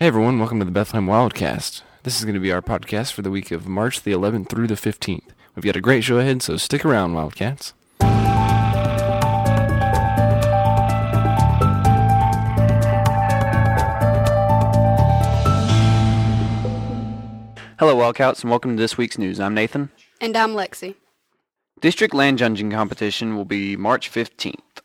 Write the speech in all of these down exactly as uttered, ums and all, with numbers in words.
Hey everyone, welcome to the Bethlehem Wildcast. This is going to be our podcast for the week of March the eleventh through the fifteenth. We've got a great show ahead, so stick around, Wildcats. Hello Wildcats, and welcome to this week's news. I'm Nathan. And I'm Lexi. District Land Judging Competition will be March fifteenth.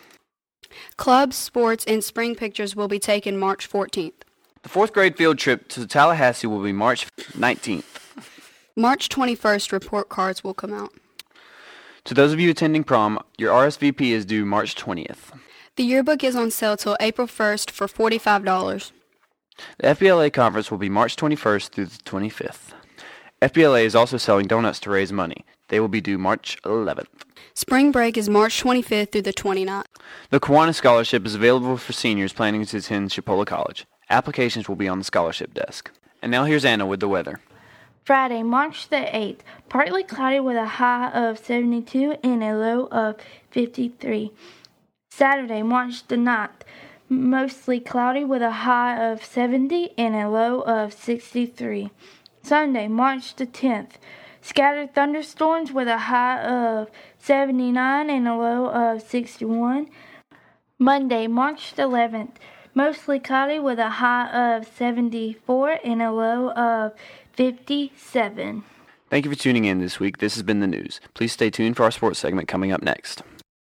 Clubs, sports, and spring pictures will be taken March fourteenth. The fourth grade field trip to Tallahassee will be March nineteenth. March twenty-first, report cards will come out. To those of you attending prom, your R S V P is due March twentieth. The yearbook is on sale till April first for forty-five dollars. The F B L A conference will be March twenty-first through the twenty-fifth. F B L A is also selling donuts to raise money. They will be due March eleventh. Spring break is March twenty-fifth through the twenty-ninth. The Kiwanis Scholarship is available for seniors planning to attend Chipola College. Applications will be on the scholarship desk. And now here's Anna with the weather. Friday, March the eighth, partly cloudy with a high of seventy-two and a low of fifty-three. Saturday, March the ninth, mostly cloudy with a high of seventy and a low of sixty-three. Sunday, March the tenth, scattered thunderstorms with a high of seventy-nine and a low of sixty-one. Monday, March the eleventh, mostly cloudy with a high of seventy-four and a low of fifty-seven. Thank you for tuning in this week. This has been the news. Please stay tuned for our sports segment coming up next.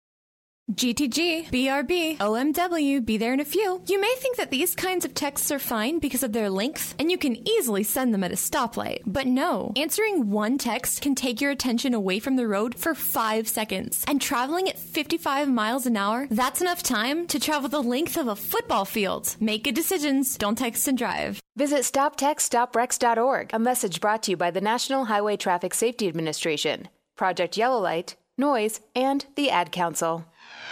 G T G, B R B, O M W, be there in a few. You may think that these kinds of texts are fine because of their length, and you can easily send them at a stoplight. But no, answering one text can take your attention away from the road for five seconds. And traveling at fifty-five miles an hour, that's enough time to travel the length of a football field. Make good decisions, don't text and drive. Visit stop text stop wrecks dot org, a message brought to you by the National Highway Traffic Safety Administration, Project Yellow Light, Noise, and the Ad Council.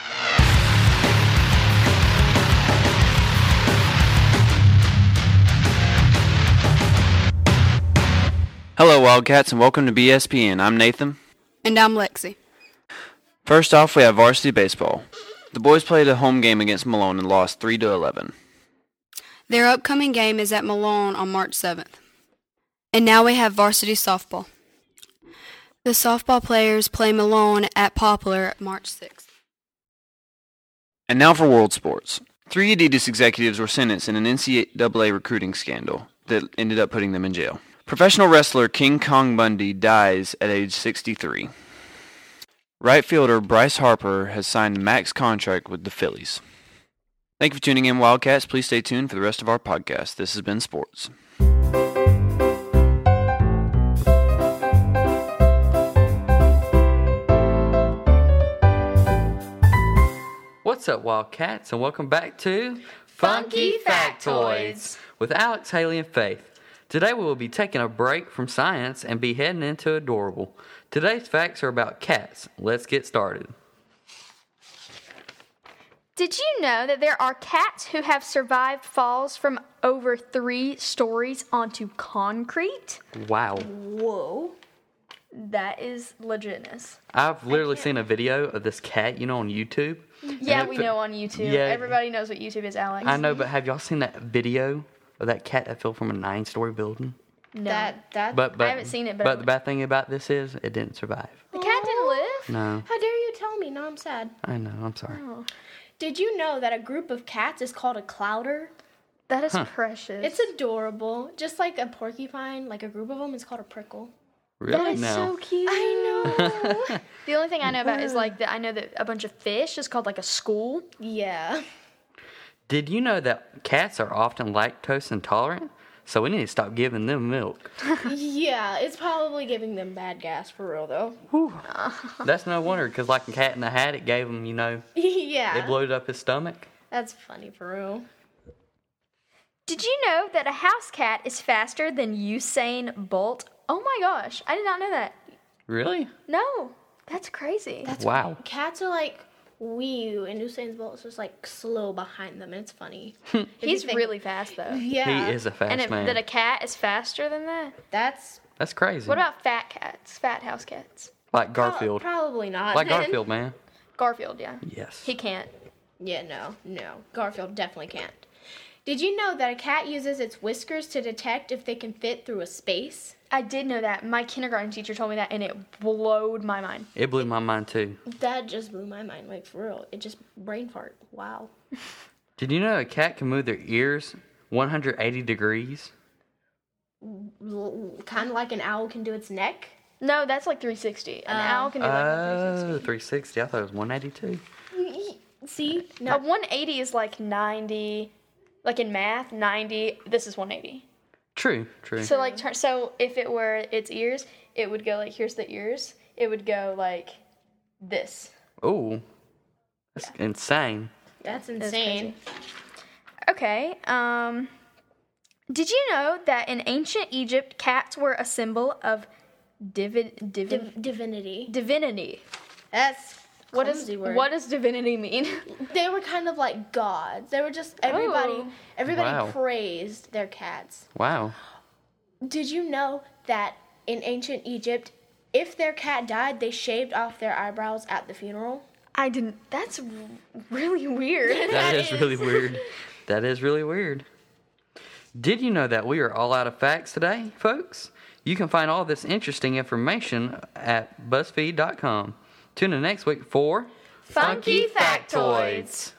Hello Wildcats and welcome to B S P N. I'm Nathan. And I'm Lexi. First off, we have varsity baseball. The boys played a home game against Malone and lost three to eleven. Their upcoming game is at Malone on March seventh. And now we have varsity softball. The softball players play Malone at Poplar March sixth. And now for world sports. Three Adidas executives were sentenced in an N C double A recruiting scandal that ended up putting them in jail. Professional wrestler King Kong Bundy dies at age sixty-three. Right fielder Bryce Harper has signed a max contract with the Phillies. Thank you for tuning in, Wildcats. Please stay tuned for the rest of our podcast. This has been Sports. What's up, Wildcats, and welcome back to Funky Factoids with Alex, Haley, and Faith. Today we will be taking a break from science and be heading into adorable. Today's facts are about cats. Let's get started. Did you know that there are cats who have survived falls from over three stories onto concrete? Wow. Whoa. That is legitness. I've literally seen a video of this cat, you know, on YouTube. Yeah, we know on YouTube. Yeah. Everybody knows what YouTube is, Alex. I know, but have y'all seen that video of that cat that fell from a nine-story building? No. That, that, But, but I haven't seen it, but- But the bad thing about this is it didn't survive. the cat didn't live? No. How dare you tell me? No, I'm sad. I know, I'm sorry. Oh. Did you know that a group of cats is called a clouder? That is Huh. precious. It's adorable. Just like a porcupine, like a group of them is called a prickle. Really? That is no. so cute. I know. The only thing I know about is like that I know that a bunch of fish is called like a school. Yeah. Did you know that cats are often lactose intolerant? So we need to stop giving them milk. Yeah, it's probably giving them bad gas for real though. That's no wonder, because like a Cat in the Hat, it gave him, you know, Yeah. it blew up his stomach. That's funny for real. Did you know that a house cat is faster than Usain Bolt? Oh my gosh, I did not know that. Really? No, that's crazy. That's Wow. Cats are like wee and Usain Bolt's just like slow behind them, and it's funny. He's think- really fast though. Yeah. He is a fast And it, man. that a cat is faster than that? That's That's crazy. What about fat cats? Fat house cats? Like pro- Garfield. probably not. Like then. Garfield, man. Garfield, yeah. Yes. He can't. Yeah, no, no. Garfield definitely can't. Did you know that a cat uses its whiskers to detect if they can fit through a space? I did know that. My kindergarten teacher told me that, and it blowed my mind. It blew my mind too. That just blew my mind, like for real. It just brain fart. Wow. Did you know a cat can move their ears one hundred eighty degrees? Kind of like an owl can do its neck. No, that's like three sixty. An Oh. owl can do like Oh, a three three sixty. I thought it was one eighty-two. See? sixty. No. A one eighty is like ninety. Like in math, ninety. This is one eighty. True, true. So like, turn, so if it were its ears, it would go like, here's the ears. It would go like this. Oh, that's insane. That's That's insane. crazy. Okay. Um, did you know that in ancient Egypt, cats were a symbol of divi- divi- Div- divinity. divinity? That's What does clumsy word. what does divinity mean? They were kind of like gods. They were just everybody. Oh. Everybody Wow. praised their cats. Wow. Did you know that in ancient Egypt, if their cat died, they shaved off their eyebrows at the funeral? I didn't. That's r- really weird. That is really weird. That is really weird. Did you know that we are all out of facts today, folks? You can find all this interesting information at BuzzFeed dot com. Tune in next week for Funky Factoids.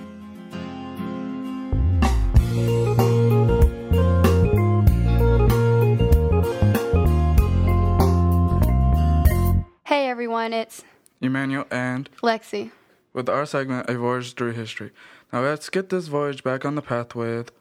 Hey everyone, it's Emmanuel and Lexi. with our segment, A Voyage Through History. Now let's get this voyage back on the path with...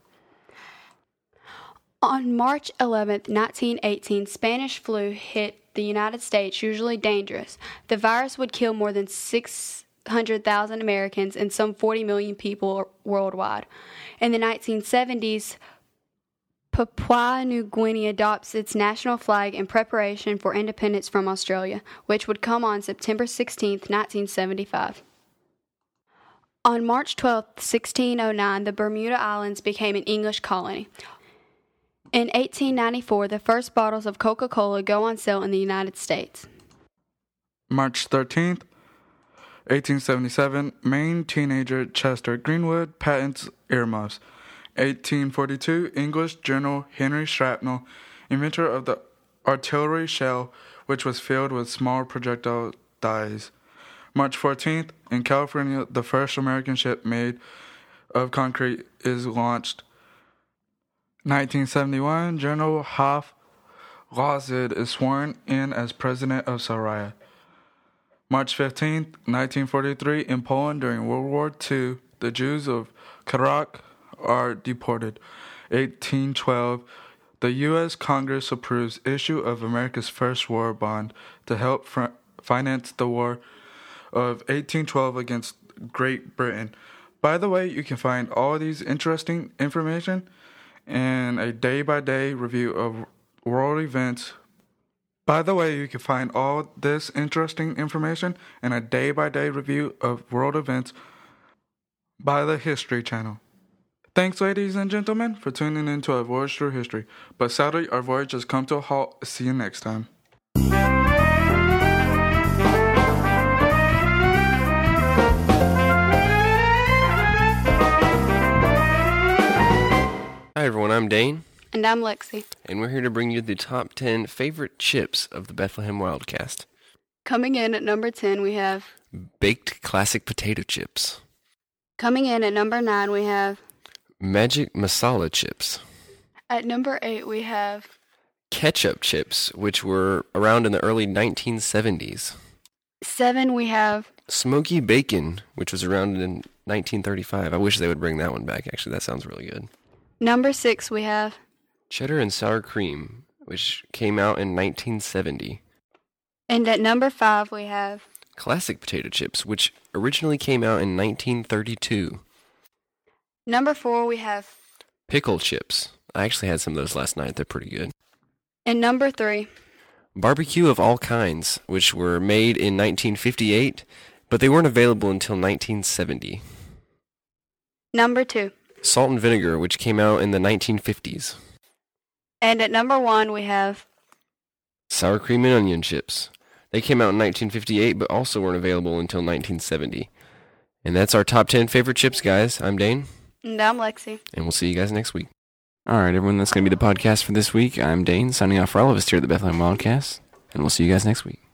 On March eleventh, nineteen eighteen, Spanish flu hit the United States, usually dangerous. The virus would kill more than six hundred thousand Americans and some forty million people worldwide. In the nineteen seventies, Papua New Guinea adopts its national flag in preparation for independence from Australia, which would come on September sixteenth, nineteen seventy-five. On March twelfth, sixteen oh nine, the Bermuda Islands became an English colony. In eighteen ninety-four, the first bottles of Coca-Cola go on sale in the United States. March thirteenth, eighteen seventy-seven, Maine teenager Chester Greenwood patents earmuffs. eighteen forty-two, English General Henry Shrapnel, inventor of the artillery shell, which was filled with small projectile dies. March fourteenth, in California, the first American ship made of concrete is launched. nineteen seventy-one, General Hof Lozid is sworn in as president of Saraya. March fifteenth, nineteen forty-three, in Poland during World War Two, the Jews of Krakow are deported. eighteen twelve, the U S Congress approves issue of America's first war bond to help fr- finance the war of eighteen twelve against Great Britain. By the way, you can find all these interesting information and a day-by-day review of world events. By the way, you can find all this interesting information and a day-by-day review of world events by the History Channel. Thanks, ladies and gentlemen, for tuning in to our voyage through history. But sadly, our voyage has come to a halt. See you next time. Hi everyone, I'm Dane, And I'm Lexi. and we're here to bring you the top ten favorite chips of the Bethlehem Wildcast. Coming in at number ten, we have... Baked classic potato chips. Coming in at number nine, we have... Magic masala chips. At number eight, we have... Ketchup chips, which were around in the early nineteen seventies. Seven, we have... Smoky bacon, which was around in nineteen thirty-five. I wish they would bring that one back, actually. That sounds really good. Number six, we have... Cheddar and sour cream, which came out in nineteen seventy. And at number five, we have... Classic potato chips, which originally came out in nineteen thirty-two. Number four, we have... Pickle chips. I actually had some of those last night. They're pretty good. And number three... Barbecue of all kinds, which were made in nineteen fifty-eight, but they weren't available until nineteen seventy. Number two. Salt and vinegar, which came out in the nineteen fifties. And at number one, we have... Sour cream and onion chips. They came out in nineteen fifty-eight, but also weren't available until nineteen seventy. And that's our top ten favorite chips, guys. I'm Dane. And I'm Lexi. And we'll see you guys next week. All right, everyone, that's going to be the podcast for this week. I'm Dane, signing off for all of us here at the Bethlehem Wildcast, and we'll see you guys next week.